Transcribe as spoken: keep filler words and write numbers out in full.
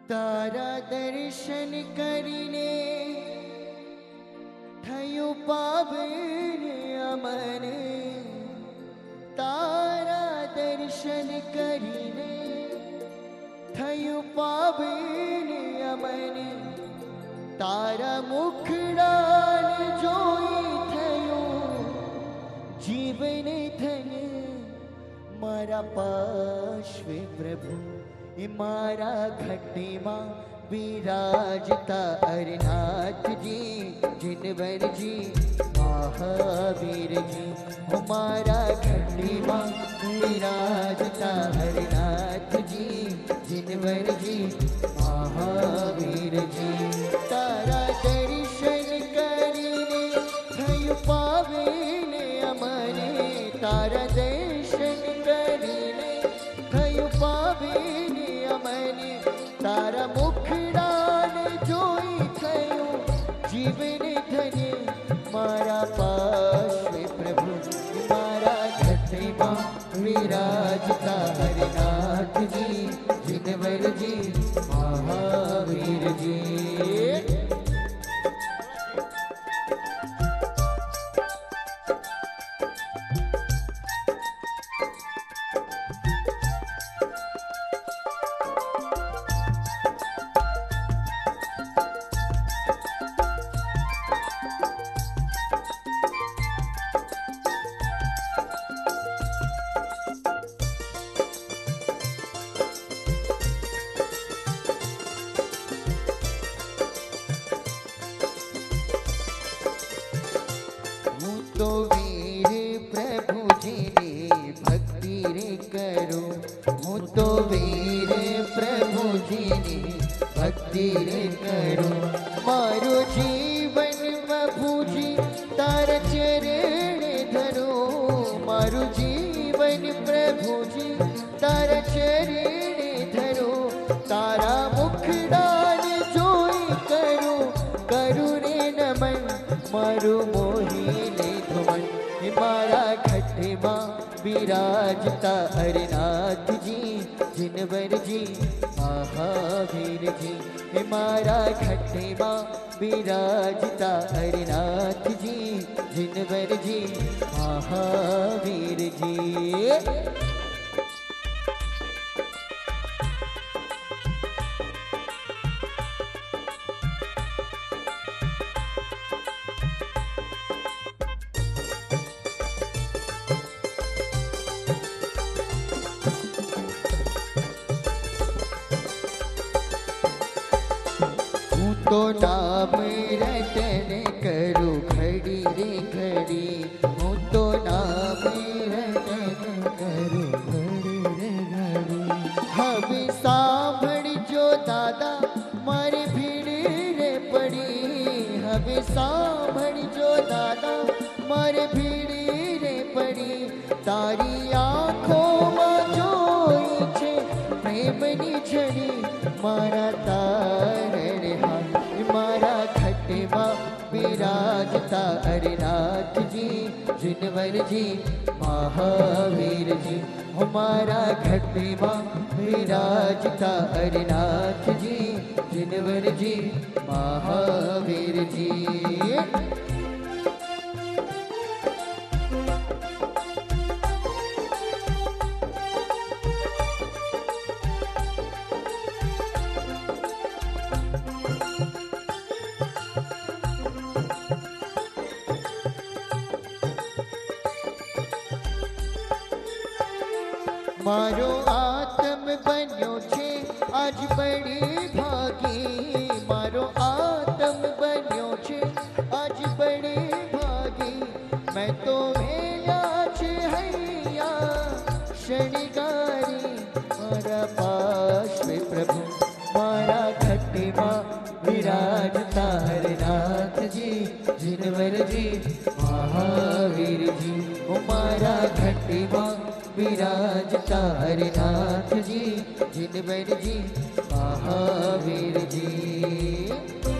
तारा दर्शन करीने थयु पावन अमन। तारा दर्शन करीने थयु पावन अमन। तारा मुखड़ान जोई थयो जीवन धन। मारा पार्श्वे प्रभु मारा घटे मां विराजता अरनाथ जी। जिनवर जी महावीर जी हमारा घटे मां विराजता अरनाथ जी। जिनवर जी महावीर जी तारा दर्शन करीने थयु पावन अमन। तारा दर्शन करीने थयु पावन अमन। तारा मुखड़ान जोई थयो जीवन धन्य। मारा पार्श्वे प्रभु मारा घटे मां विराजता हरनाथ जी। जिनवर जी महावीर जी तो वीर प्रभु जी ने भक्ति रे करो। हूँ तो वीर प्रभु जी ने भक्ति रे करो। मारो जीवन प्रभु जी तार चरण धरो। मारो जीवन प्रभु जी तार चरण धरो। तारा मुखड़ान जोई करो करू रे नमन। मारो मोहिनी धुमन मारा घटे मां विराजता अरनाथ जी। जिनवर जी महावीर जी मारा घटे मां विराजता अरनाथ जी। जिनवर जी महावीर जी तो नाम रटन करो घड़ी रे घड़ी। हूँ तो नाम रटन करो घड़ी रे घड़ी। हम सांभड़ जो दादा मारे भीड़ रे पड़ी। हम सांभड़ जो दादा मारे भीड़ रे पड़ी। तारी आँखों में जोई छे प्रेमनी छड़ी। मारा तारण हाथ मारा घटे मां विराजता अरनाथ जी। जिनवर जी महावीर जी हमारा घटे मां विराजता अरनाथ जी। जिनवर जी महावीर जी मारो आत्म बन्यो छे आज बड़ी भागी। मारो आत्म बन्यो छे आज बड़ी भागी। मैं तो मेला छे हैया शनिगारी। मारा पार्श्वे प्रभु मारा घटे मां विराजता हरनाथ जी। जिनवर जी महावीर जी मारा घटे मां विराजता हरनाथ जी। जिनवर जी महावीर जी।